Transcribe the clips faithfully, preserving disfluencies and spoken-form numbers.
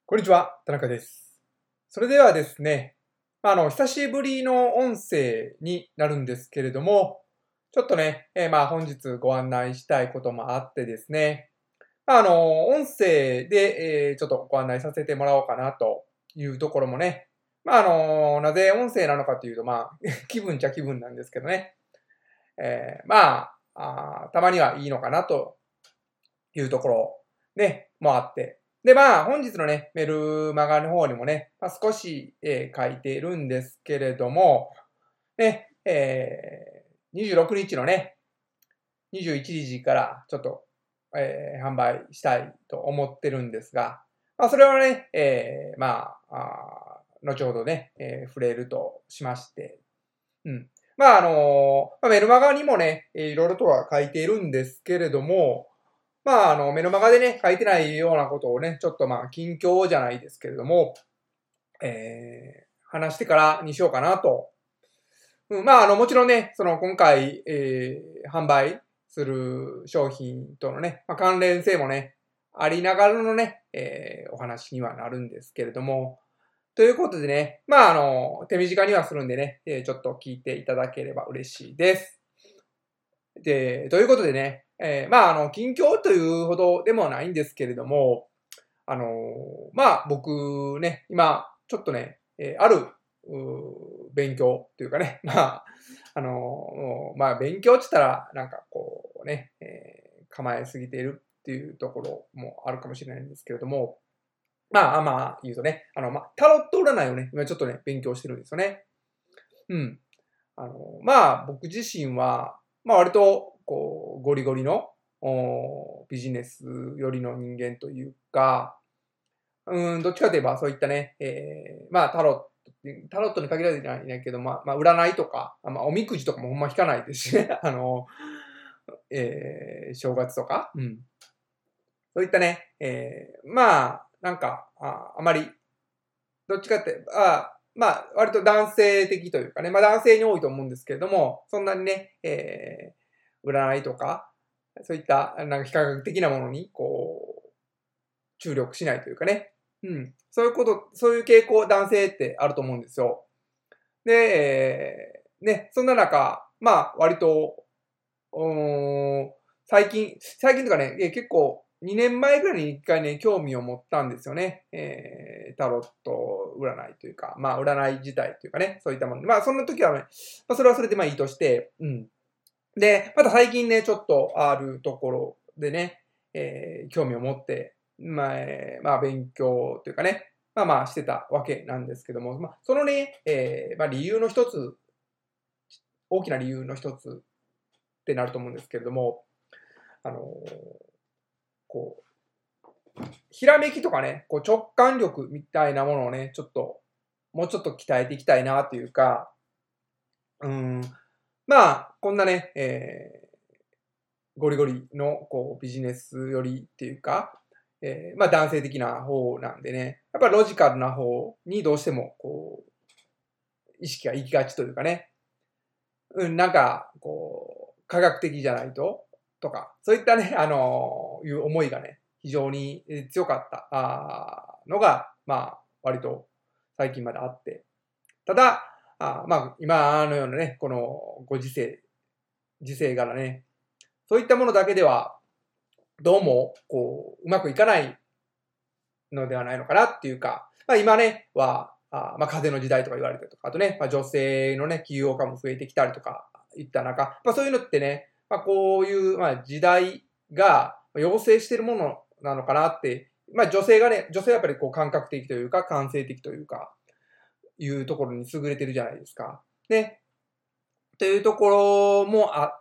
こんにちは、田中です。それではですね、あの、久しぶりの音声になるんですけれども、ちょっとね、えーまあ本日ご案内したいこともあってですね、あの、音声で、えーちょっとご案内させてもらおうかなというところもね、まああの、なぜ音声なのかというと、まあ、気分っちゃ気分なんですけどね、えーまああー、たまにはいいのかなというところ、ね、もあって。で、まあ、本日のね、メルマガの方にもね、まあ、少し、えー書いているんですけれども、ね、えー、にじゅうろくにちのね、にじゅういちじからちょっと、えー販売したいと思ってるんですが、まあ、それはね、えーまあ、あー後ほどね、えー触れるとしまして、うん。まあ、あのまあ、メルマガにもね、えーいろいろとは書いているんですけれども、まあ、あの、メルマガでね、書いてないようなことをね、ちょっとまあ、近況じゃないですけれども、えー話してからにしようかなと。うん、まあ、あの、もちろんね、その、今回、えー販売する商品とのね、まあ、関連性もね、ありながらのね、えーお話にはなるんですけれども、ということでね、まあ、あの、手短にはするんでね、えーちょっと聞いていただければ嬉しいです。で、ということでね、えーまあ、あの、近況というほどでもないんですけれども、あのーまあ、僕ね、今、ちょっとね、えーある、うー勉強というかね、まあ、あのーまあ、勉強って言ったら、なんかこうね、えー構えすぎているっていうところもあるかもしれないんですけれども、まあ、まあ、言うとね、あの、まあ、タロット占いをね、今ちょっとね、勉強してるんですよね。うん。あの、まあ、僕自身は、まあ、割と、こう、ゴリゴリの、おビジネス寄りの人間というか、うん、どっちかといえばそういったね、えー、まあ、タロット、タロットに限らずじゃないけど、まあ、まあ、占いとか、まあ、おみくじとかもほんま引かないですしね、あの、えー、正月とか、うん。そういったね、えー、まあ、なんか、あ、あまり、どっちかって、あまあ、割と男性的というかね、まあ男性に多いと思うんですけれども、そんなにね、えー、占いとか、そういった、なんか非科学的なものに、こう、注力しないというかね。うん。そういうこと、そういう傾向、男性ってあると思うんですよ。で、えー、ね、そんな中、まあ、割と、うーん、最近、最近とかね、え結構、にねんまえぐらいに一回ね、興味を持ったんですよね。えー、タロット占いというか、まあ、占い自体というかね、そういったもの。まあ、その時はね、まあ、それはそれでまあいいとして、うん。で、また最近ね、ちょっとあるところでね、えー、興味を持って、まあ、えーまあ、勉強というかね、まあまあしてたわけなんですけども、まあ、そのね、えー、まあ理由の一つ、大きな理由の一つってなると思うんですけれども、あのーこう、ひらめきとかね、こう直感力みたいなものをね、ちょっと、もうちょっと鍛えていきたいなというか、うん、まあ、こんなね、えー、ゴリゴリのこうビジネス寄りっていうか、えー、まあ男性的な方なんでね、やっぱりロジカルな方にどうしてもこう、意識が行きがちというかね、うん、なんか、こう、科学的じゃないと、とか、そういったね、あのいう思いがね、非常に強かったあのが、まあ、割と最近まであって。ただ、あまあ、今のようなね、このご時世、時世柄ね、そういったものだけでは、どうも、こう、うまくいかないのではないのかなっていうか、まあ今ね、は、あまあ風の時代とか言われたりとか、あとね、まあ女性のね、起業家も増えてきたりとか、いった中、まあそういうのってね、まあこういう、まあ時代が要請しているものなのかなって、まあ女性がね、女性はやっぱりこう感覚的というか、感性的というか、いうところに優れてるじゃないですか。ね。というところもあって、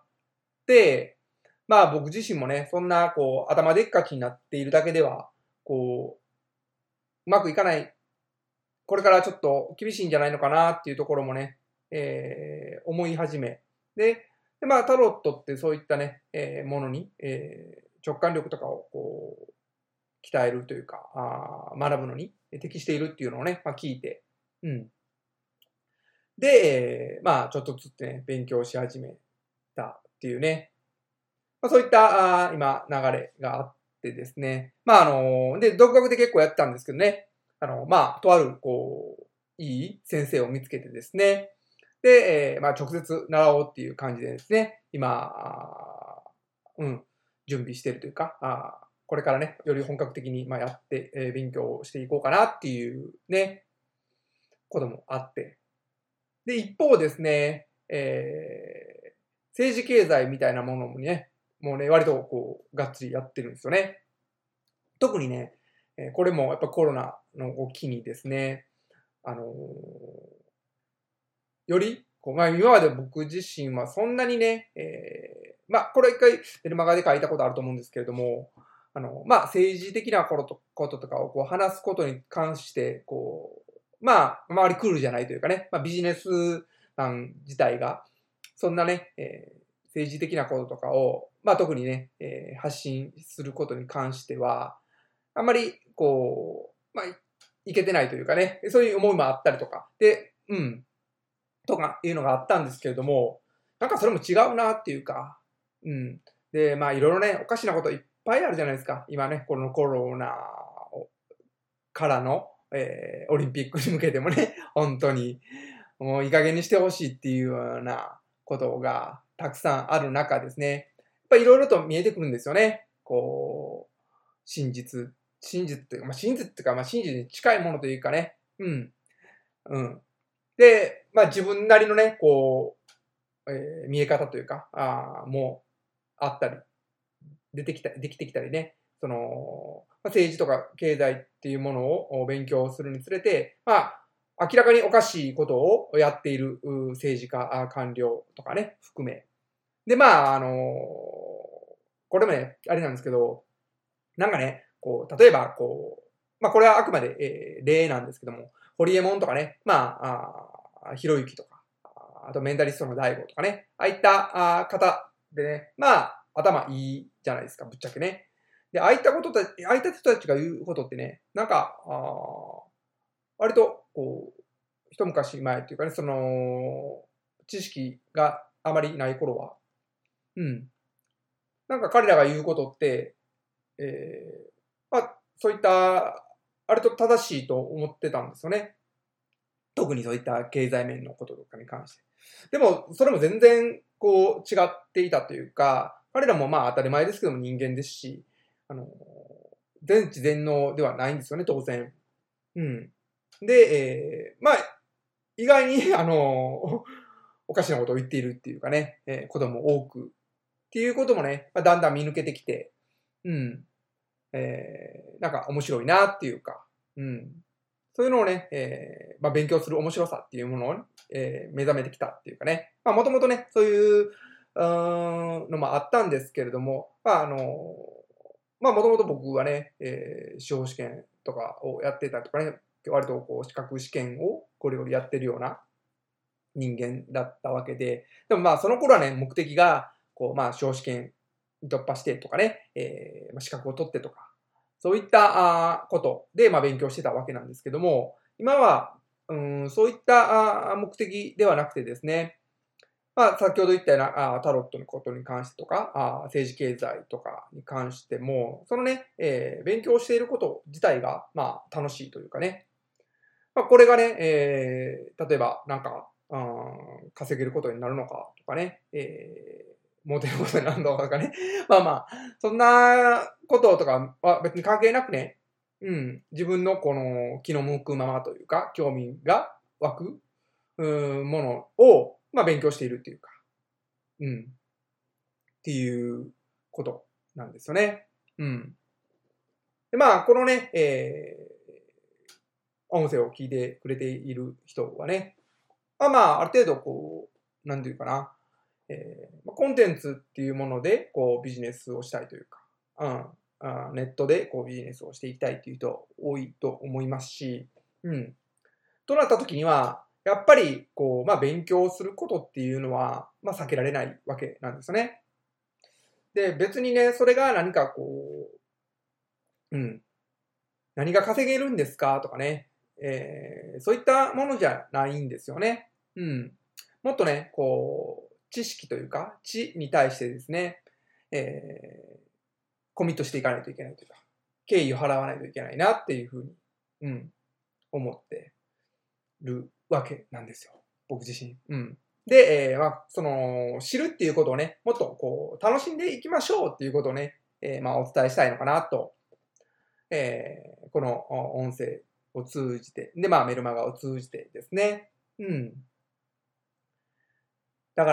まあ僕自身もね、そんなこう頭でっかちになっているだけでは、こう、うまくいかない、これからちょっと厳しいんじゃないのかなっていうところもね、えー、思い始め。で、でまあ、タロットってそういったね、えー、ものに、えー、直感力とかをこう、鍛えるというか、あ学ぶのに適しているっていうのをね、まあ、聞いて、うん。で、えー、まあ、ちょっとずつね、勉強し始めたっていうね、まあ、そういったあ今、流れがあってですね。まあ、あのーで、独学で結構やってたんですけどね。 あの、まあ、とある、こう、いい先生を見つけてですね、で、えー、まあ、直接習おうっていう感じでですね、今、うん、準備しているというか、あこれからね、より本格的に、まあ、やって、えー、勉強していこうかなっていうね、こともあって。で、一方ですね、えー、政治経済みたいなものもね、もうね、割とこう、がっつりやってるんですよね。特にね、えー、これもやっぱコロナの機にですね、あのー、より、こうまあ、今まで僕自身はそんなにね、えー、まあ、これ一回メルマガで書いたことあると思うんですけれども、あの、まあ、政治的なことこととかをこう話すことに関して、こう、まあ、周りクールじゃないというかね、まあ、ビジネスマン自体が、そんなね、えー、政治的なこととかを、まあ、特にね、えー、発信することに関しては、あんまり、こう、まあ、いけてないというかね、そういう思いもあったりとか、で、うん、とかいうのがあったんですけれども、なんかそれも違うなっていうか、うん。で、まあいろいろね、おかしなこといっぱいあるじゃないですか。今ね、このコロナからの、えー、オリンピックに向けてもね、本当に、もういい加減にしてほしいっていうようなことがたくさんある中ですね、やっぱりいろいろと見えてくるんですよね。こう、真実、真実っていうか、まあ真実っていうか、まあ真実に近いものというかね、うん、うん。で、まあ自分なりのね、こう、えー、見え方というか、あもうあったり、出てきたり、できてきたりね、その、まあ、政治とか経済っていうものを勉強するにつれて、まあ、明らかにおかしいことをやっている政治家、官僚とかね、含め。で、まあ、あのーこれもね、あれなんですけど、なんかね、こう、例えば、こう、まあ、これはあくまで、えー、例なんですけども、ホリエモンとかね、まあ、あひろゆきとか、あとメンタリストの大悟とかね、ああいったあ方でね、まあ、頭いいじゃないですか、ぶっちゃけね。で、ああいったことたああいった人たちが言うことってね、なんか、あ割と、こう、一昔前っていうかね、その、知識があまりない頃は、うん。なんか彼らが言うことって、えー、まあ、そういった、あれと正しいと思ってたんですよね。特にそういった経済面のこととかに関して。でも、それも全然、こう、違っていたというか、彼らもまあ当たり前ですけども人間ですし、あの、全知全能ではないんですよね、当然。うん。で、えー、まあ、意外に、あの、おかしなことを言っているっていうかね、えー、ことも多く、っていうこともね、まあ、だんだん見抜けてきて、うん。えー、なんか面白いなっていうか、うん。そういうのをね、えー、まあ、勉強する面白さっていうものを、えー、目覚めてきたっていうかね。まあ、もともとね、そういう、うーん、のもあったんですけれども、まあ、あの、まあ、もともと僕はね、えー、司法試験とかをやってたとかね、割とこう、資格試験をゴリゴリやってるような人間だったわけで、でもまあ、その頃はね、目的が、こう、まあ、司法試験突破してとかね、えー、資格を取ってとか、そういったあことで、まあ、勉強してたわけなんですけども、今は、うん、そういったあ目的ではなくてですね、まあ、先ほど言ったようなあタロットのことに関してとか、あ政治経済とかに関しても、そのね、えー、勉強していること自体が、まあ、楽しいというかね、まあ、これがね、えー、例えば、なんか、うん、稼げることになるのかとかね、えー、モテることになるのかとかね。まあまあ、そんなこととかは別に関係なくね、うん、自分のこの気の向くままというか、興味が湧く、うん、ものを、まあ勉強しているっていうか、うん、っていうことなんですよね。うん。で、まあ、このね、えー、音声を聞いてくれている人はね、まあまあ、ある程度こう、なんていうかな、えー、コンテンツっていうもので、こう、ビジネスをしたいというか、うん、あネットでこうビジネスをしていきたいっていう人多いと思いますし、うん。となった時には、やっぱり、こう、まあ、勉強することっていうのは、まあ、避けられないわけなんですよね。で、別にね、それが何かこう、うん、何が稼げるんですかとかね、えー、そういったものじゃないんですよね。うん。もっとね、こう、知識というか、知に対してですね、えー、コミットしていかないといけないというか、敬意を払わないといけないなっていうふうに、うん、 思ってるわけなんですよ。僕自身。うん。で、えー、まあ、その、知るっていうことをね、もっとこう、楽しんでいきましょうっていうことをね、えー、まあ、お伝えしたいのかなと、えー、この音声を通じて、で、まあ、メルマガを通じてですね。うん。だから、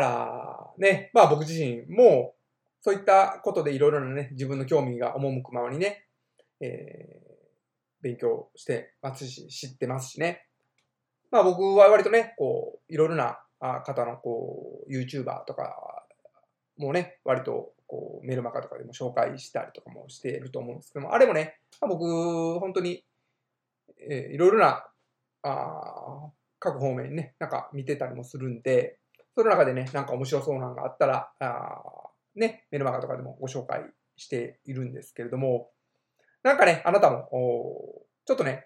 ね、まあ僕自身も、そういったことでいろいろなね、自分の興味が赴くままにね、えー、勉強してますし、知ってますしね。まあ僕は割とね、こう、いろいろな方のこう、YouTuber とかもね、割とこう、メルマガとかでも紹介したりとかもしていると思うんですけども、あれもね、まあ、僕、本当に、えー、いろいろな、あ各方面にね、なんか見てたりもするんで、その中でね、なんか面白そうなのがあったら、あね、メルマガとかでもご紹介しているんですけれども、なんかね、あなたも、ちょっとね、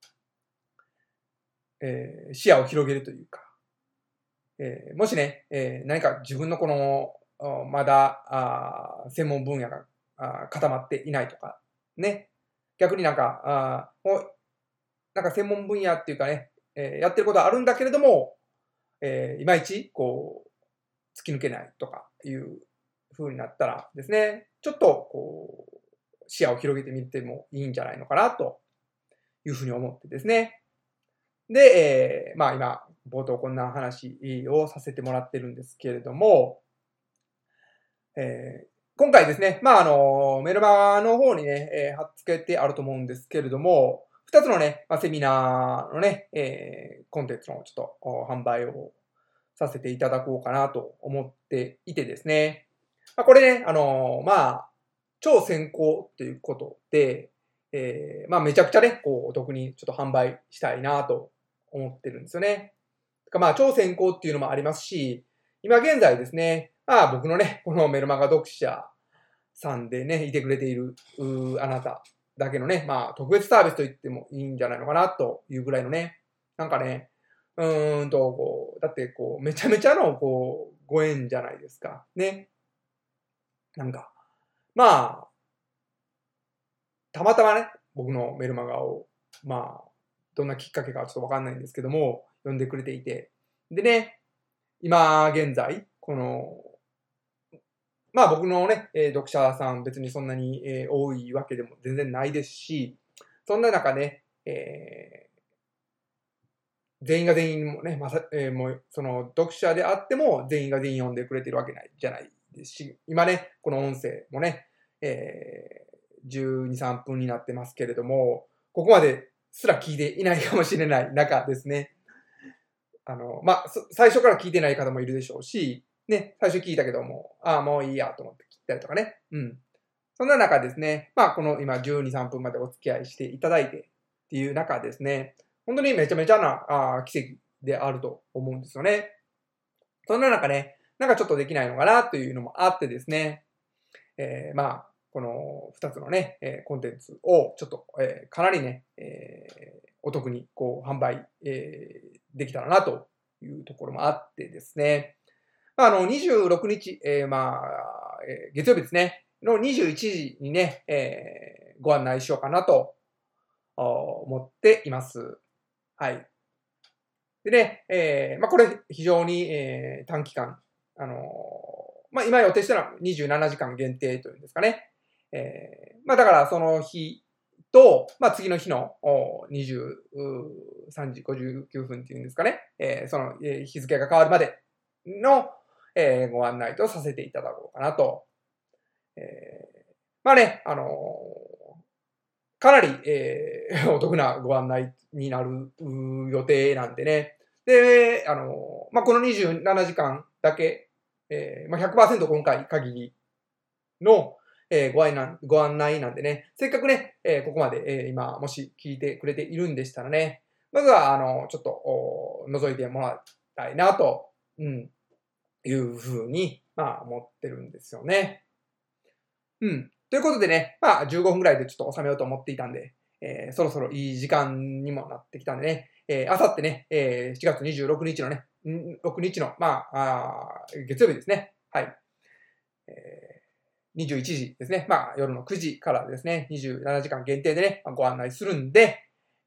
えー、視野を広げるというか、えー、もしね、えー、何か自分のこの、まだ、あ専門分野があ固まっていないとか、ね、逆になんか、あもうなんか専門分野っていうかね、えー、やってることはあるんだけれども、えー、いまいち、こう、突き抜けないとかいう風になったらですね、ちょっと、こう、視野を広げてみてもいいんじゃないのかなというふうに思ってですね。で、えー、まあ今、冒頭こんな話をさせてもらってるんですけれども、えー、今回ですね、まああの、メルマガの方にね、えー、貼っ付けてあると思うんですけれども、二つのね、まあ、セミナーのね、えー、コンテンツのちょっと販売をさせていただこうかなと思っていてですね。まあ、これね、あのー、まあ、超先行っていうことで、えー、まあめちゃくちゃね、こう、お得にちょっと販売したいなと思ってるんですよね。まあ、超先行っていうのもありますし、今現在ですね、まあ僕のね、このメルマガ読者さんでね、いてくれている、あなただけのね、まあ特別サービスと言ってもいいんじゃないのかなというぐらいのね、なんかね、うーんと、こう、だってこう、めちゃめちゃのこう、ご縁じゃないですか。ね。なんか、まあ、たまたまね、僕のメルマガを、まあ、どんなきっかけかちょっとわかんないんですけども、読んでくれていて。でね、今現在、この、まあ僕のね、えー、読者さん別にそんなに、えー、多いわけでも全然ないですし、そんな中ね、えー、全員が全員もね、まさ、えー、もう、その読者であっても全員が全員読んでくれてるわけないじゃないですし、今ね、この音声もね、えー、じゅうに、さんぷんになってますけれども、ここまですら聞いていないかもしれない中ですね。あの、まあ、最初から聞いてない方もいるでしょうし、ね、最初聞いたけども、ああ、もういいやと思って切ったりとかね。うん。そんな中ですね、まあ、この今じゅうに、さんぷんまでお付き合いしていただいてっていう中ですね、本当にめちゃめちゃなあ奇跡であると思うんですよね。そんな中ね、なんかちょっとできないのかなというのもあってですね、えー、まあ、この二つのね、えー、コンテンツをちょっと、えー、かなりね、えー、お得にこう販売、えー、できたらなというところもあってですね、まあ、あの、にじゅうろくにち、えー、まあ、えー、月曜日ですね、のにじゅういちじにね、えー、ご案内しようかなと思っています。はい。でね、えー、まあ、これ非常に、えー、短期間、あのー、まあ、今予定してるのはにじゅうななじかん限定というんですかね。えー、まあ、だからその日と、まあ、次の日のにじゅうさんじごじゅうきゅうふんっていうんですかね。えー、その、えー、日付が変わるまでの、えー、ご案内とさせていただこうかなと。えー、まあね、あのー、かなり、えー、お得なご案内になる予定なんでね。で、あの、まあ、このにじゅうななじかんだけ、えー、まあ、ひゃくパーセント 今回限りの、えー、ご案内、ご案内なんでね、せっかくね、えー、ここまで、えー、今、もし聞いてくれているんでしたらね、まずは、あの、ちょっと、覗いてもらいたいなと、うん、いうふうに、まあ、思ってるんですよね。うん。ということでね、まあ、じゅうごふんぐらいでちょっと収めようと思っていたんで、えー、そろそろいい時間にもなってきたんでね、えー、あさってね、えー、しちがつにじゅうろくにちのね、ろくにちの、まあ、あ月曜日ですね。はい。えー、にじゅういちじですね。まあ、夜のくじからですね、にじゅうななじかん限定でね、ご案内するんで、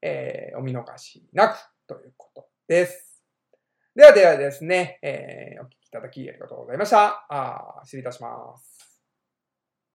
えー、お見逃しなくということです。ではではですね、えー、お聞きいただきありがとうございました。あ失礼いたします。